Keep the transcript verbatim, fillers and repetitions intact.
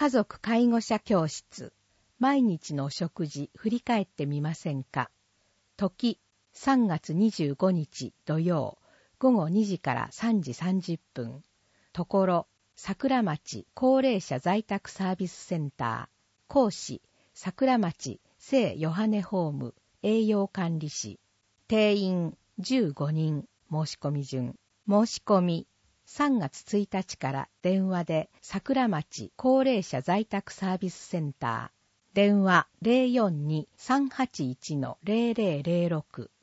家族介護者教室、毎日の食事振り返ってみませんか。時、さんがつにじゅうごにち土曜、ごごにじからさんじさんじゅっぷん。ところ、桜町高齢者在宅サービスセンター。講師、桜町聖ヨハネホーム栄養管理士。定員じゅうごにん。申し込み順。申し込み。さんがつついたちから電話で桜町高齢者在宅サービスセンター。電話 ゼロよんに さんはちいち ゼロゼロゼロろく。